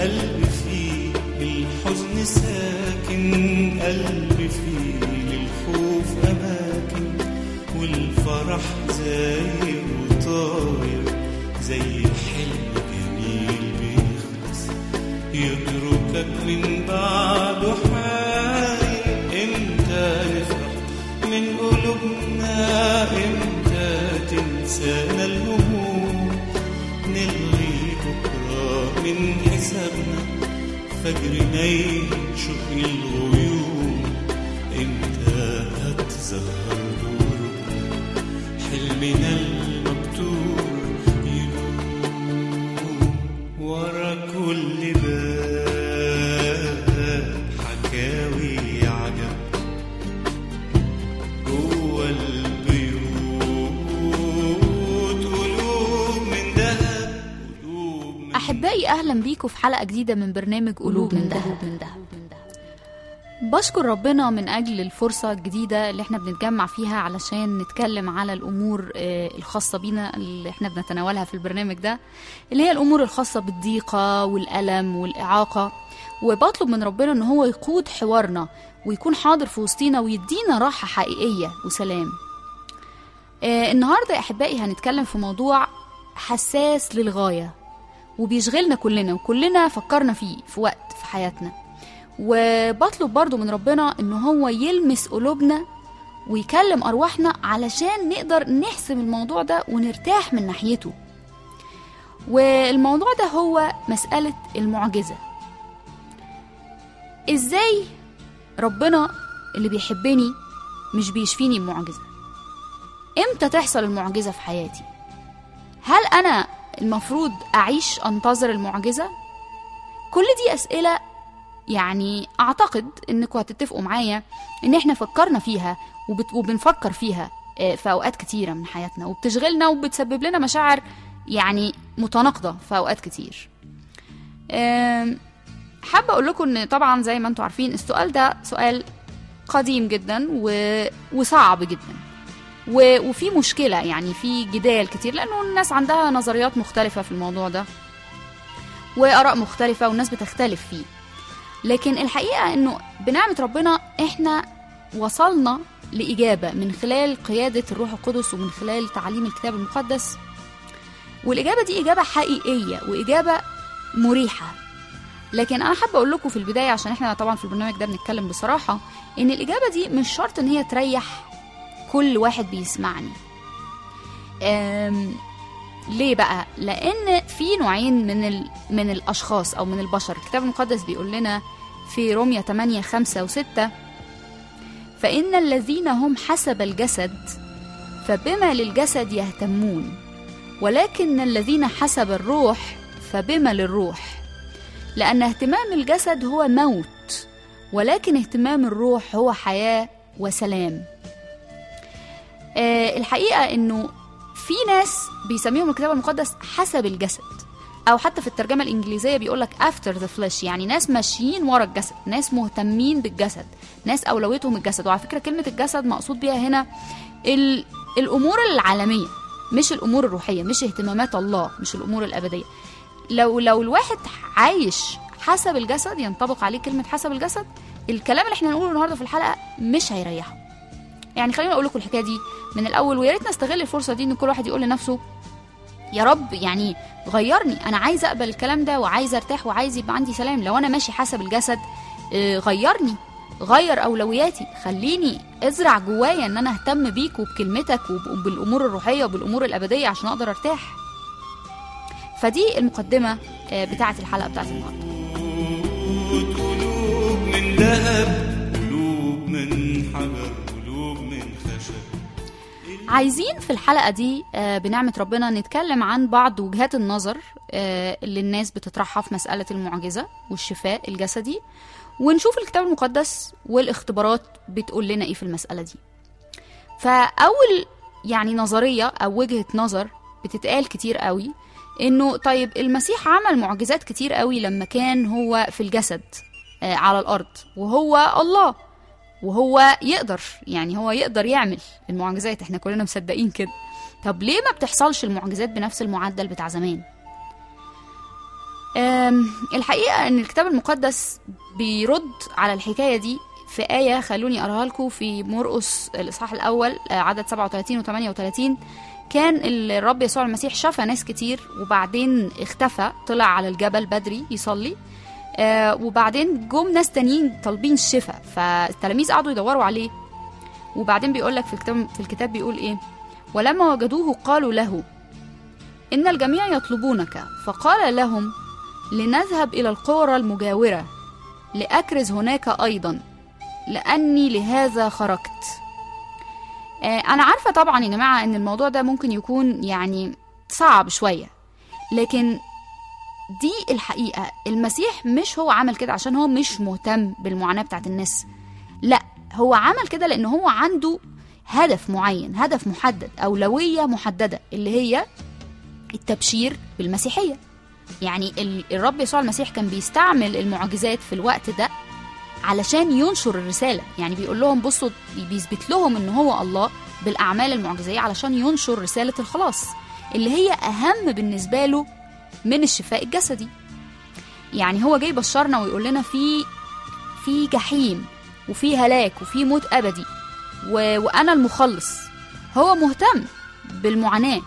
قلبي فيه الحزن ساكن، قلبي فيه للخوف أماكن، والفرح زاير وطاير زي حلم جميل بيخلص، يتركك من بعده حاير. امتى نفرح من قلوبنا، امتى تنسانا الهموم، نلغي بكرة من حسابنا، فجرنا يشق الغيوم، امتى هتظهر دورنا، حلمنا المكتوب يدوم. ورا كل باب حكاوي عجب، جوه البيوت قلوب من دهب، قلوب من أحبائي أهلا بيكم في حلقة جديدة من برنامج قلوب من دهب. بشكر ربنا من أجل الفرصة الجديدة اللي احنا بنتجمع فيها علشان نتكلم على الأمور الخاصة بينا اللي احنا بنتناولها في البرنامج ده، اللي هي الأمور الخاصة بالضيقة والألم والإعاقة. وبطلب من ربنا ان هو يقود حوارنا ويكون حاضر في وسطينا ويدينا راحة حقيقية وسلام. النهاردة يا أحبائي هنتكلم في موضوع حساس للغاية وبيشغلنا كلنا، وكلنا فكرنا فيه في وقت في حياتنا. وبطلب برضو من ربنا ان هو يلمس قلوبنا ويكلم أرواحنا علشان نقدر نحسم الموضوع ده ونرتاح من ناحيته. والموضوع ده هو مسألة المعجزة. ازاي ربنا اللي بيحبني مش بيشفيني بمعجزة؟ امتى تحصل المعجزة في حياتي؟ هل انا المفروض اعيش انتظر المعجزة؟ كل دي اسئلة يعني اعتقد انكم هتتفقوا معايا ان احنا فكرنا فيها وبنفكر فيها في اوقات كتيرة من حياتنا، وبتشغلنا وبتسبب لنا مشاعر يعني متناقضة في اوقات كتير. حابة اقول لكم ان طبعا زي ما انتم عارفين السؤال ده سؤال قديم جدا وصعب جدا، وفي مشكلة، يعني في جدال كتير لانه الناس عندها نظريات مختلفة في الموضوع ده وآراء مختلفة والناس بتختلف فيه. لكن الحقيقة انه بنعمة ربنا احنا وصلنا لإجابة من خلال قيادة الروح القدس ومن خلال تعليم الكتاب المقدس، والإجابة دي إجابة حقيقية وإجابة مريحة. لكن أنا حابة أقول لكم في البداية، عشان احنا طبعا في البرنامج ده بنتكلم بصراحة، إن الإجابة دي مش شرط إن هي تريح كل واحد بيسمعني. ليه بقى؟ لأن في نوعين من الأشخاص أو من البشر. الكتاب المقدس بيقول لنا في رومية 8:5-6: فإن الذين هم حسب الجسد فبما للجسد يهتمون، ولكن الذين حسب الروح فبما للروح، لأن اهتمام الجسد هو موت، ولكن اهتمام الروح هو حياة وسلام. الحقيقة إنه في ناس بيسميهم الكتاب المقدس حسب الجسد، أو حتى في الترجمة الإنجليزية بيقولك after the flesh، يعني ناس ماشيين ورا الجسد، ناس مهتمين بالجسد، ناس أولويتهم الجسد. وعلى فكرة كلمة الجسد مقصود بيها هنا الأمور العالمية، مش الأمور الروحية، مش اهتمامات الله، مش الأمور الأبدية. لو الواحد عايش حسب الجسد، ينطبق عليه كلمة حسب الجسد، الكلام اللي احنا نقوله النهاردة في الحلقة مش هيريحه. يعني خلينا أقول لكم الحكاية دي من الأول، ويا ريت نستغل الفرصة دي إن كل واحد يقول لنفسه يا رب يعني غيرني، أنا عايز أقبل الكلام ده وعايز أرتاح وعايز يبقى عندي سلام. لو أنا ماشي حسب الجسد غيرني، غير أولوياتي، خليني أزرع جوايا إن أنا أهتم بيك وبكلمتك وبالأمور الروحية وبالأمور الأبدية عشان أقدر أرتاح. فدي المقدمة بتاعة الحلقة بتاعة النهاردة. قلوب من ذهب، قلوب من حجر، قلوب من خشب. عايزين في الحلقة دي بنعمة ربنا نتكلم عن بعض وجهات النظر اللي الناس بتطرحها في مسألة المعجزة والشفاء الجسدي، ونشوف الكتاب المقدس والاختبارات بتقول لنا ايه في المسألة دي. فأول يعني نظرية أو وجهة نظر بتتقال كتير قوي انه طيب المسيح عمل معجزات كتير قوي لما كان هو في الجسد على الأرض، وهو الله، وهو يقدر، يعني هو يقدر يعمل المعجزات، احنا كلنا مصدقين كده. طب ليه ما بتحصلش المعجزات بنفس المعدل بتاع زمان؟ الحقيقة ان الكتاب المقدس بيرد على الحكاية دي في آية، خلوني أقراها لكم في مرقس الإصحاح الأول عدد 37 و 38. كان الرب يسوع المسيح شاف ناس كتير وبعدين اختفى، طلع على الجبل بدري يصلي، وبعدين جم ناس تانيين طالبين الشفاء، فالتلاميذ قعدوا يدوروا عليه. وبعدين بيقول لك في الكتاب بيقول ايه: ولما وجدوه قالوا له إن الجميع يطلبونك، فقال لهم لنذهب إلى القرى المجاورة لأكرز هناك أيضا، لأني لهذا خرجت. أنا عارفة طبعا يا جماعة إن الموضوع ده ممكن يكون يعني صعب شوية، لكن دي الحقيقة. المسيح مش هو عمل كده عشان هو مش مهتم بالمعاناة بتاعت الناس، لا، هو عمل كده لأنه هو عنده هدف معين، هدف محدد، أولوية محددة، اللي هي التبشير بالمسيحية. يعني الرب يسوع المسيح كان بيستعمل المعجزات في الوقت ده علشان ينشر الرسالة. يعني بيقول لهم بصوا، بيثبت لهم ان هو الله بالأعمال المعجزية علشان ينشر رسالة الخلاص اللي هي أهم بالنسبة له من الشفاء الجسدي. يعني هو جاي بشرنا ويقول لنا في جحيم وفي هلاك وفي موت أبدي، وأنا المخلص. هو مهتم بالمعاناة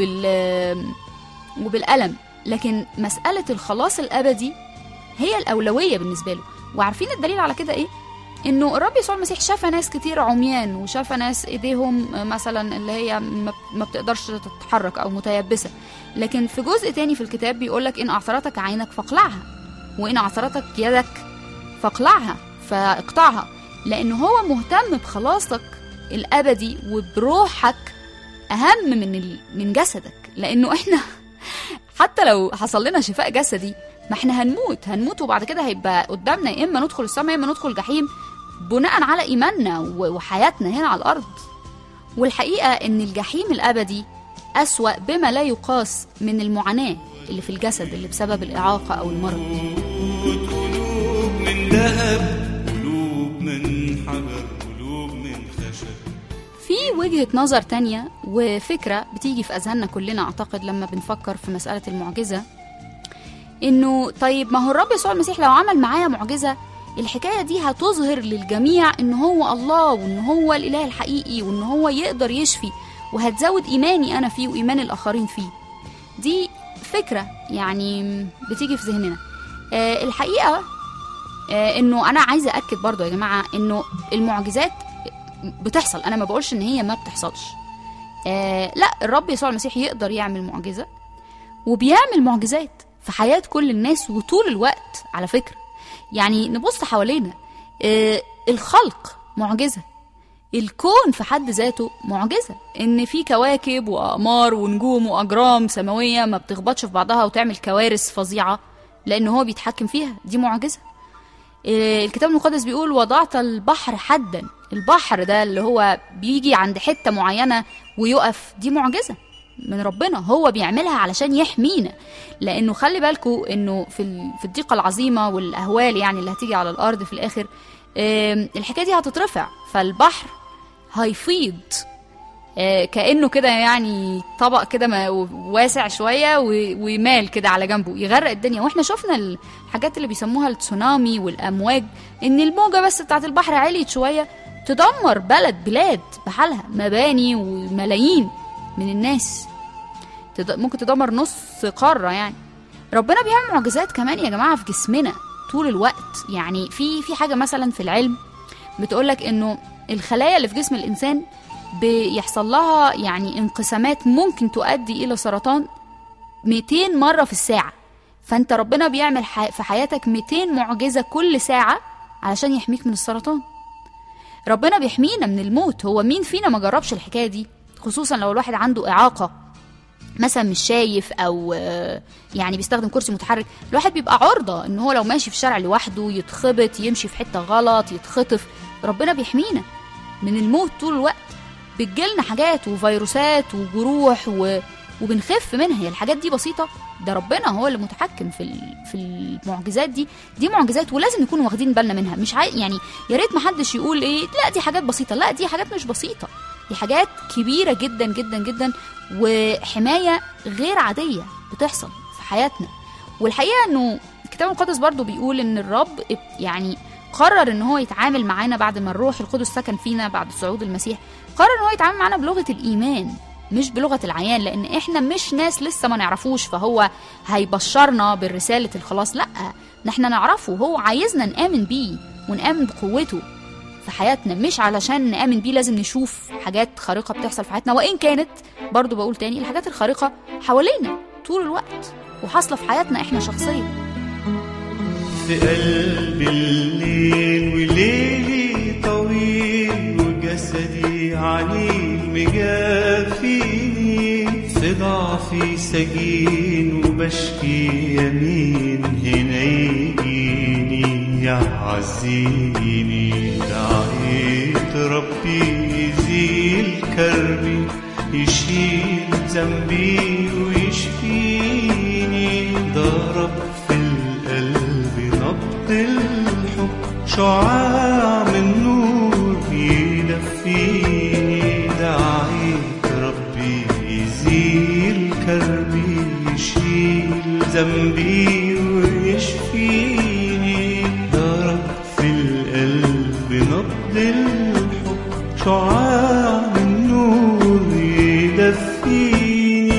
وبالألم، لكن مسألة الخلاص الأبدي هي الأولوية بالنسبة له. وعارفين الدليل على كده إيه؟ إنه الرب يسوع المسيح شاف ناس كتير عميان، وشاف ناس إيديهم مثلا اللي هي ما بتقدرش تتحرك أو متيبسة، لكن في جزء تاني في الكتاب بيقولك إن أعثرتك عينك فاقلعها، وإن أعثرتك يدك فاقلعها، فاقطعها، لأنه هو مهتم بخلاصك الأبدي وبروحك أهم من جسدك. لأنه إحنا حتى لو حصل لنا شفاء جسدي، ما إحنا هنموت وبعد كده هيبقى قدامنا يا إما ندخل السماء يا إما ندخل جحيم، بناء على إيماننا وحياتنا هنا على الأرض. والحقيقة إن الجحيم الأبدي أسوأ بما لا يقاس من المعاناة اللي في الجسد اللي بسبب الإعاقة أو المرض. قلوب من ذهب، قلوب من حجر، قلوب من خشب. في وجهة نظر تانية وفكرة بتيجي في أذهاننا كلنا أعتقد لما بنفكر في مسألة المعجزة، إنه طيب ما هو الرب يسوع المسيح لو عمل معايا معجزة، الحكاية دي هتظهر للجميع إنه هو الله وإنه هو الإله الحقيقي وإنه هو يقدر يشفي، وهتزود إيماني أنا فيه وإيمان الآخرين فيه. دي فكرة يعني بتيجي في ذهننا. الحقيقة إنه أنا عايزة أكد برضو يا جماعة إنه المعجزات بتحصل، أنا ما بقولش إن هي ما بتحصلش. لا، الرب يسوع المسيح يقدر يعمل معجزة وبيعمل معجزات في حياة كل الناس وطول الوقت على فكرة. يعني نبص حوالينا، الخلق معجزة، الكون في حد ذاته معجزة، إن في كواكب وأقمار ونجوم وأجرام سماوية ما بتخبطش في بعضها وتعمل كوارث فظيعة لأنه هو بيتحكم فيها، دي معجزة. الكتاب المقدس بيقول وضعت البحر حدا، البحر ده اللي هو بيجي عند حتة معينة ويقف، دي معجزة من ربنا، هو بيعملها علشان يحمينا. لأنه خلي بالكو إنه في الضيقة العظيمة والأهوال يعني اللي هتيجي على الأرض في الآخر، الحكاية دي هتترفع، فالبحر هيفيض كأنه كده يعني طبق كده واسع شوية ومال كده على جنبه يغرق الدنيا. واحنا شفنا الحاجات اللي بيسموها التسونامي والأمواج، إن الموجة بس بتاعت البحر عليت شوية تدمر بلاد بحالها، مباني وملايين من الناس، ممكن تدمر نص قارة. يعني ربنا بيعمل معجزات كمان يا جماعة في جسمنا طول الوقت. يعني في حاجة مثلا في العلم بتقولك إنه الخلايا اللي في جسم الإنسان بيحصل لها يعني انقسامات ممكن تؤدي إلى سرطان 200 مرة في الساعة. فأنت ربنا بيعمل في حياتك 200 معجزة كل ساعة علشان يحميك من السرطان. ربنا بيحمينا من الموت. هو مين فينا ما جربش الحكاية دي؟ خصوصا لو الواحد عنده إعاقة مثلا مش شايف أو يعني بيستخدم كرسي متحرك، الواحد بيبقى عرضة إن هو لو ماشي في شارع لوحده يتخبط، يمشي في حتة غلط، يتخطف. ربنا بيحمينا من الموت طول الوقت. بتجيلنا حاجات وفيروسات وجروح وبنخف منها. هي الحاجات دي بسيطة، ده ربنا هو اللي متحكم في المعجزات دي معجزات، ولازم نكون واخدين بالنا منها. مش يعني يا ريت ما حدش يقول ايه لا دي حاجات بسيطة، لا دي حاجات مش بسيطة، دي حاجات كبيرة جدا جدا جدا، وحماية غير عادية بتحصل في حياتنا. والحقيقة انه الكتاب المقدس برضو بيقول ان الرب يعني قرر ان هو يتعامل معانا بعد ما الروح القدس سكن فينا بعد صعود المسيح. قرر ان هو يتعامل معانا بلغة الإيمان مش بلغة العيان، لان احنا مش ناس لسه ما نعرفوش فهو هيبشرنا بالرسالة الخلاص. لا، نحن نعرفه، هو عايزنا نآمن بيه ونآمن بقوته في حياتنا، مش علشان نآمن بيه لازم نشوف حاجات خارقة بتحصل في حياتنا، وإن كانت برضو بقول تاني الحاجات الخارقة حوالينا طول الوقت وحاصلة في حياتنا إحنا شخصيا. في قلب الليل وليلي طويل وجسدي عليل مجافيني، في ضعفي سجين وبشكي يمين هنا يجيني يعزيني. دعيت ربي يزيل كربي يشيل ذنبي ويشفيني، ضرب في القلب نبض الحب شعاع من نور يدفيني. دعيت ربي يزيل كربي يشيل ذنبي ويشفيني، ضرب في القلب نبض الحب شعاع من نور يدفيني.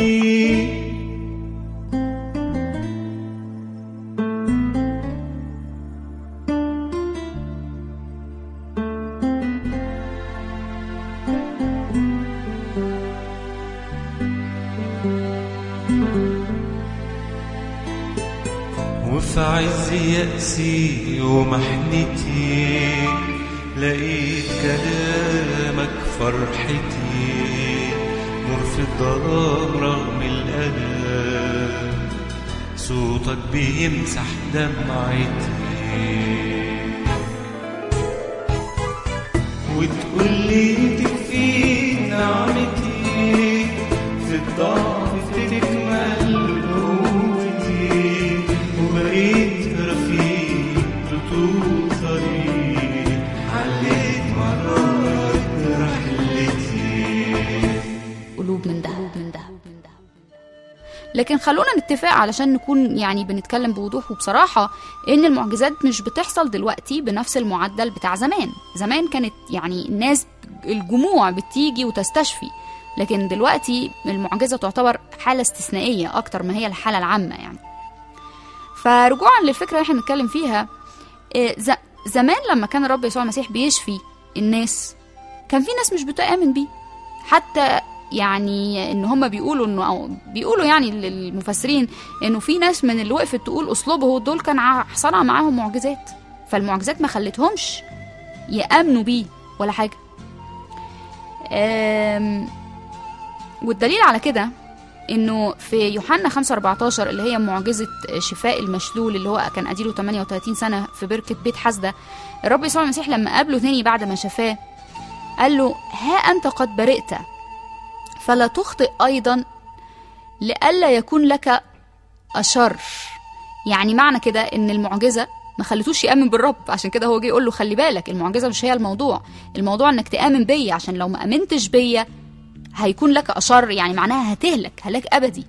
وفي عز يأسي ومحنتي لقيت كلامك فرحتي، نور في الظلام رغم الألم صوتك بيمسح دمعتي، وتقولي تكفي نعمتي في الضعف تكمل قوتي، وبقيت رفيق لطول طريق عليت مرات رحلتي. قلوب من دهب. لكن خلونا نتفق علشان نكون يعني بنتكلم بوضوح وبصراحة ان المعجزات مش بتحصل دلوقتي بنفس المعدل بتاع زمان. زمان كانت يعني الناس الجموع بتيجي وتستشفي، لكن دلوقتي المعجزة تعتبر حالة استثنائية اكتر ما هي الحالة العامة يعني. فرجوعا للفكرة اللي احنا بنتكلم فيها، زمان لما كان الرب يسوع المسيح بيشفي الناس كان في ناس مش بتآمن بيه، حتى يعني ان هم بيقولوا انه او بيقولوا يعني المفسرين انه في ناس من اللي وقفت تقول اسلوبه دول كان حصل معاهم معجزات، فالمعجزات ما خلتهمش يآمنوا بيه ولا حاجة. والدليل على كده انه في يوحنا 5:14 اللي هي معجزة شفاء المشلول اللي هو كان اديله 38 سنة في بركة بيت حسدة، الرب يسوع المسيح لما قابله تاني بعد ما شفاه قال له ها أنت قد برئت فلا تخطئ أيضا لئلا يكون لك أشر. يعني معنى كده إن المعجزة ما خلتوش يأمن بالرب، عشان كده هو جاي يقول له خلي بالك المعجزة مش هي الموضوع إنك تآمن بيا، عشان لو ما أمنتش بيا هيكون لك أشر، يعني معناها هتهلك هلاك أبدي.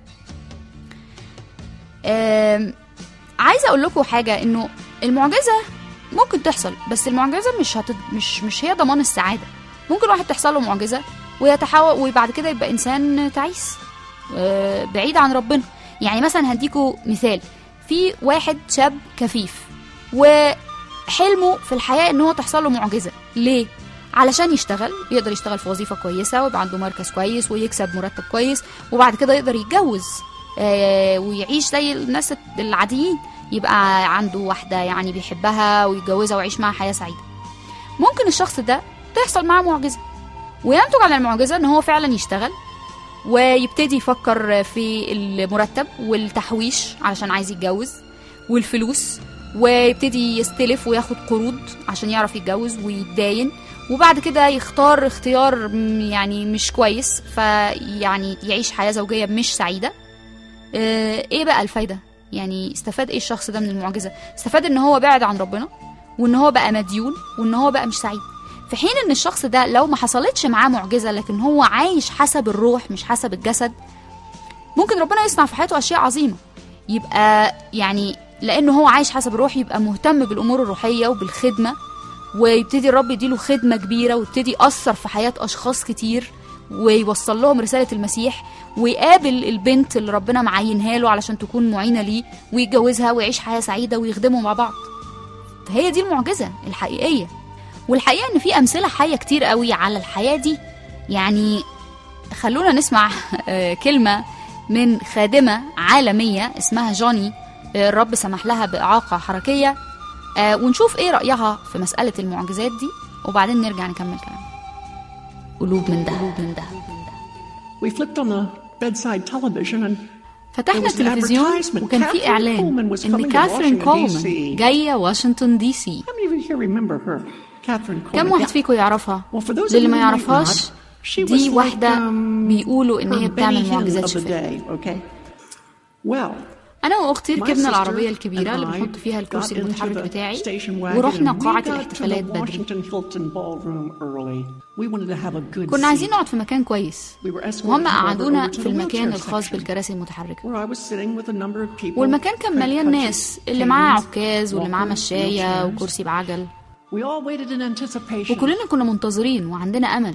عايزة أقول لكم حاجة، إنه المعجزة ممكن تحصل، بس المعجزة مش هي ضمان السعادة. ممكن واحد تحصل له معجزة ويتحول وبعد كده يبقى إنسان تعيس بعيد عن ربنا. يعني مثلا هديكوا مثال، في واحد شاب كفيف وحلمه في الحياة إن هو تحصل له معجزة. ليه؟ علشان يقدر يشتغل في وظيفة كويسة ويبقى عنده مركز كويس ويكسب مرتب كويس، وبعد كده يقدر يتجوز ويعيش زي الناس العاديين، يبقى عنده واحدة يعني بيحبها ويتجوزها ويعيش معها حياة سعيدة. ممكن الشخص ده تحصل معاه معجزة وينتج على المعجزة ان هو فعلا يشتغل ويبتدي يفكر في المرتب والتحويش علشان عايز يتجوز والفلوس، ويبتدي يستلف وياخد قروض عشان يعرف يتجوز ويتداين، وبعد كده يختار اختيار يعني مش كويس فيعني يعيش حياة زوجية مش سعيدة. ايه بقى الفايدة؟ يعني استفاد ايه الشخص ده من المعجزة؟ استفاد ان هو بعد عن ربنا وان هو بقى مديون وان هو بقى مش سعيد، في حين ان الشخص ده لو ما حصلتش معاه معجزة لكن هو عايش حسب الروح مش حسب الجسد، ممكن ربنا يصنع في حياته اشياء عظيمة. يبقى يعني لانه هو عايش حسب الروح يبقى مهتم بالامور الروحيه وبالخدمه، ويبتدي الرب يديله خدمه كبيره ويبتدي يأثر في حياه اشخاص كتير ويوصل لهم رساله المسيح، ويقابل البنت اللي ربنا معينها له علشان تكون معينه ليه ويتجوزها ويعيش حياه سعيده ويخدموا مع بعض. فهي دي المعجزه الحقيقيه. والحقيقه ان في امثله حيه كتير قوي على الحياه دي. يعني خلونا نسمع كلمه من خادمه عالميه اسمها جوني، الرب سمح لها باعاقه حركيه، ونشوف ايه رايها في مساله المعجزات دي، وبعدين نرجع نكمل كلام. قلوب من دهب. We flipped on the bedside television and فتحنا التلفزيون وكان في إعلان إن كاثرين كولمان جاية واشنطن دي سي. كم واحد فيكم يعرفها؟ للي ما يعرفهاش، دي واحدة بيقولوا إن هي بتعمل معجزات شفاء. أنا وأختي ركبنا العربية الكبيرة اللي بنحط فيها الكرسي المتحرك بتاعي ورحنا قاعة الاحتفالات بدري. كنا عايزين نقعد في مكان كويس، وهم قعدونا في المكان الخاص بالكراسي المتحركة، والمكان كان مليان ناس، اللي معاه عكاز واللي معاه مشاية وكرسي بعجل، وكلنا كنا منتظرين وعندنا أمل.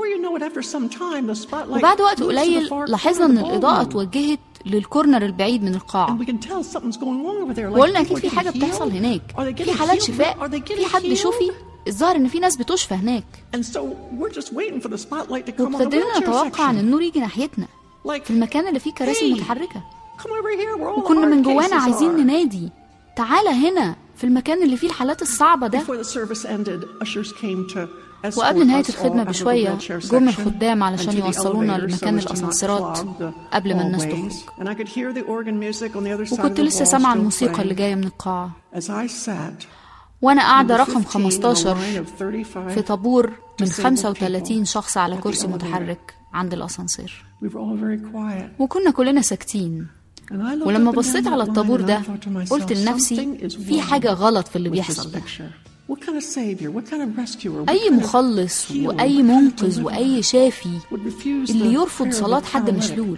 وبعد وقت قليل لاحظنا أن الإضاءة توجهت للكورنر البعيد من القاعة، وقلنا أكيد في حاجة بتحصل هناك، في حالات شفاء، في حد بيشوفي، الظاهر إن في ناس بتشفى هناك. وابتدينا نتوقع أن النور يجي ناحيتنا في المكان اللي فيه كراسي متحركة، وكنا من جوانا عايزين ننادي تعالى هنا في المكان اللي فيه الحالات الصعبة ده. وقبل نهاية الخدمة بشوية جم الخدام علشان يوصلونا لمكان الأسانسيرات قبل ما الناس تخرج، وكنت لسه سامعة الموسيقى اللي جاية من القاعة وأنا قاعدة رقم 15 في طابور من 35 شخص على كرسي متحرك عند الأسانسير، وكنا كلنا ساكتين. ولما بصيت على الطابور ده قلت لنفسي في حاجة غلط في اللي بيحصل ده. أي مخلص وأي منقذ وأي شافي اللي يرفض صلاة حد مشلول؟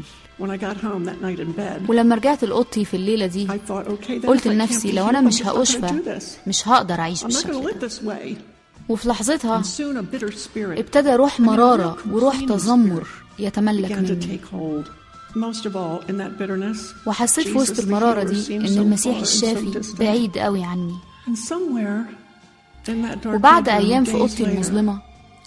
ولما رجعت لأوضتي في الليلة دي قلت لنفسي لو أنا مش هأشفى مش هقدر أعيش بالشكل ده. وفي لحظتها ابتدى روح مرارة وروح تذمر يتملك مني، وحسيت في وسط المرارة دي إن المسيح الشافي بعيد قوي عني. وبعد أيام في أوضتي المظلمة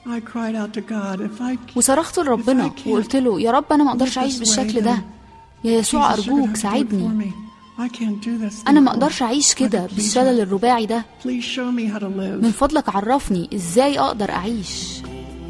وصرخت لربنا وقلت له يا رب أنا ما أقدرش أعيش بالشكل ده، يا يسوع أرجوك ساعدني، أنا ما أقدرش أعيش كده بالشلل الرباعي ده، من فضلك عرفني إزاي أقدر أعيش.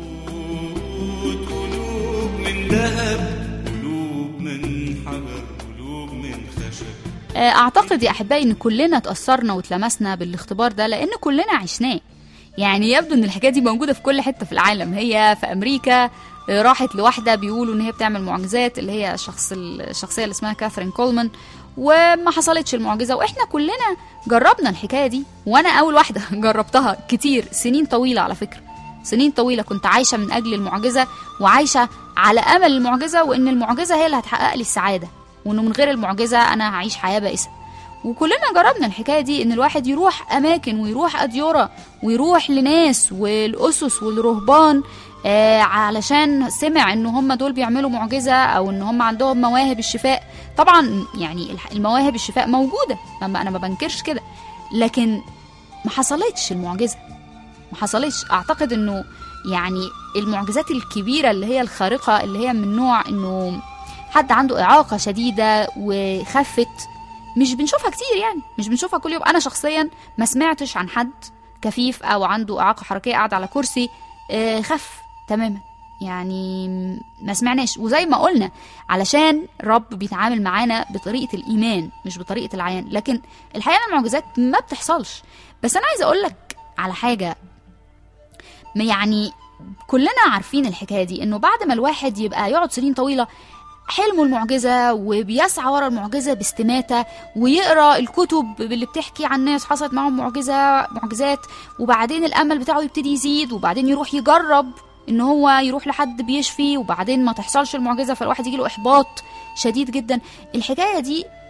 قلوب من ذهب، قلوب من حجر، قلوب من خشب. أعتقد يا أحبائي إن كلنا تأثرنا وتلمسنا بالاختبار ده لأن كلنا عشناه. يعني يبدو إن الحكاية دي موجودة في كل حتة في العالم. هي في أمريكا راحت لواحدة بيقولوا إن هي بتعمل معجزات، اللي هي الشخصية اللي اسمها كاثرين كولمان، وما حصلتش المعجزة، وإحنا كلنا جربنا الحكاية دي، وأنا أول واحدة جربتها كتير، سنين طويلة على فكرة، سنين طويلة كنت عايشة من أجل المعجزة وعايشة على أمل المعجزة، وإن المعجزة هي اللي هتحقق لي السعادة، وإنه من غير المعجزة أنا هعيش حياة بائسة. وكلنا جربنا الحكاية دي، إن الواحد يروح أماكن ويروح أديرة ويروح لناس والأسس والرهبان علشان سمع إن هم دول بيعملوا معجزة أو إن هم عندهم مواهب الشفاء. طبعا يعني المواهب الشفاء موجودة، أنا ما بنكرش كده، لكن ما حصلتش المعجزة، ما حصلتش. أعتقد إنه يعني المعجزات الكبيرة اللي هي الخارقة، اللي هي من نوع إنه حد عنده إعاقة شديدة وخفت، مش بنشوفها كتير، يعني مش بنشوفها كل يوم. أنا شخصيا ما سمعتش عن حد كفيف أو عنده إعاقة حركية قاعد على كرسي خف تماما، يعني ما سمعناش. وزي ما قلنا علشان رب بيتعامل معانا بطريقة الإيمان مش بطريقة العيان، لكن الحقيقة المعجزات ما بتحصلش. بس أنا عايزة أقولك على حاجة، يعني كلنا عارفين الحكاية دي، إنه بعد ما الواحد يبقى يقعد سنين طويلة حلمه المعجزة وبيسعى ورا المعجزة باستماتة، ويقرأ الكتب اللي بتحكي عن ناس حصلت معهم معجزات، وبعدين الأمل بتاعه يبتدي يزيد، وبعدين يروح يجرب إن هو يروح لحد بيشفي، وبعدين ما تحصلش المعجزة فالواحد يجيله إحباط شديد جدا. الحكاية دي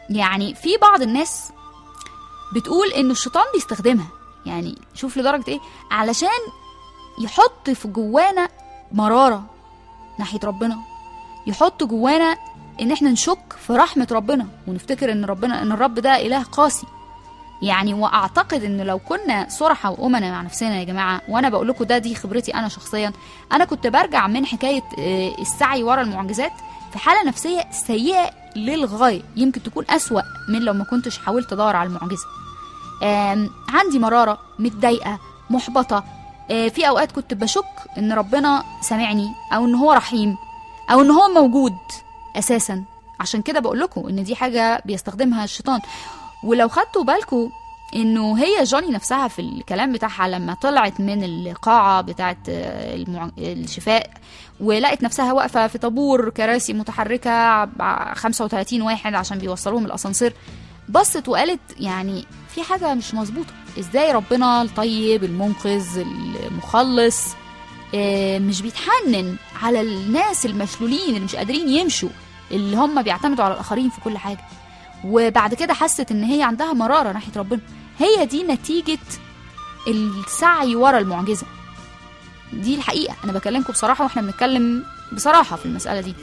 يعني في بعض الناس بتقول إنه الشيطان بيستخدمها، يعني شوف لدرجة إيه، علشان يحط في جوانا مرارة ناحية ربنا، يحط جوانا إن إحنا نشك في رحمة ربنا ونفتكر إن الرب ده إله قاسي. يعني واعتقد ان لو كنا صراحه وامنا مع نفسنا يا جماعه، وانا بقول لكم دي خبرتي انا شخصيا، انا كنت برجع من حكايه السعي ورا المعجزات في حاله نفسيه سيئه للغايه، يمكن تكون اسوأ من لو ما كنتش حاولت ادور على المعجزه. عندي مراره، متضايقه، محبطه، في اوقات كنت بشك ان ربنا سامعني او ان هو رحيم او ان هو موجود اساسا. عشان كده بقول لكم ان دي حاجه بيستخدمها الشيطان. ولو خدتوا بالكم انه هي جوني نفسها في الكلام بتاعها لما طلعت من القاعة بتاعت الشفاء ولقت نفسها واقفة في طابور كراسي متحركة 35 واحد عشان بيوصلوهم الأسانسير، بصت وقالت يعني في حاجة مش مظبوطة، ازاي ربنا الطيب المنقذ المخلص مش بيتحنن على الناس المشلولين اللي مش قادرين يمشوا، اللي هم بيعتمدوا على الآخرين في كل حاجة. وبعد كده حست ان هي عندها مرارة ناحية ربنا. هي دي نتيجة السعي ورا المعجزة، دي الحقيقة. انا بكلمكم بصراحة واحنا بنتكلم بصراحة في المسألة دي.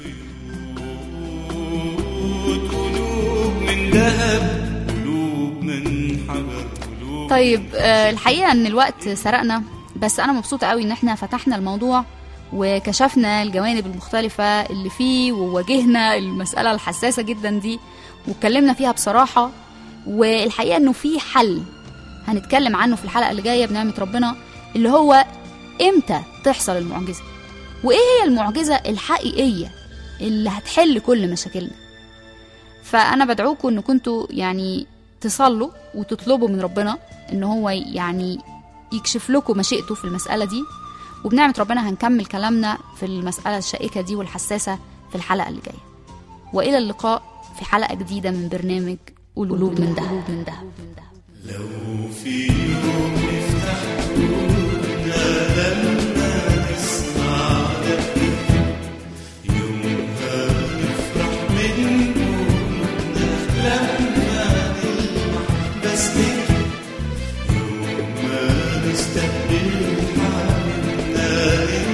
قلوب من ذهب، قلوب من حجر، قلوب. طيب الحقيقة ان الوقت سرقنا، بس انا مبسوطة قوي ان احنا فتحنا الموضوع وكشفنا الجوانب المختلفة اللي فيه وواجهنا المسألة الحساسة جدا دي واتكلمنا فيها بصراحة. والحقيقة انه في حل هنتكلم عنه في الحلقة اللي جاية بنعمة ربنا، اللي هو امتى تحصل المعجزة وايه هي المعجزة الحقيقية اللي هتحل كل مشاكلنا. فانا بدعوكم ان كنتوا يعني تصلوا وتطلبوا من ربنا ان هو يعني يكشف لكم مشيئته في المسألة دي، وبنعمة ربنا هنكمل كلامنا في المسألة الشائكة دي والحساسة في الحلقة اللي جاية. وإلى اللقاء في حلقة جديدة من برنامج قلوب من دهب. لو في يوم نفتح قلوبنا لما نسمع دقك، يومها نفرح من قلوبنا لما نلمح بسمتك، يوم ما نستقبل حبيبنا